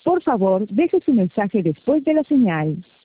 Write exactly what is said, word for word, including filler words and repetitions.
Por favor, deje su mensaje después de la señal.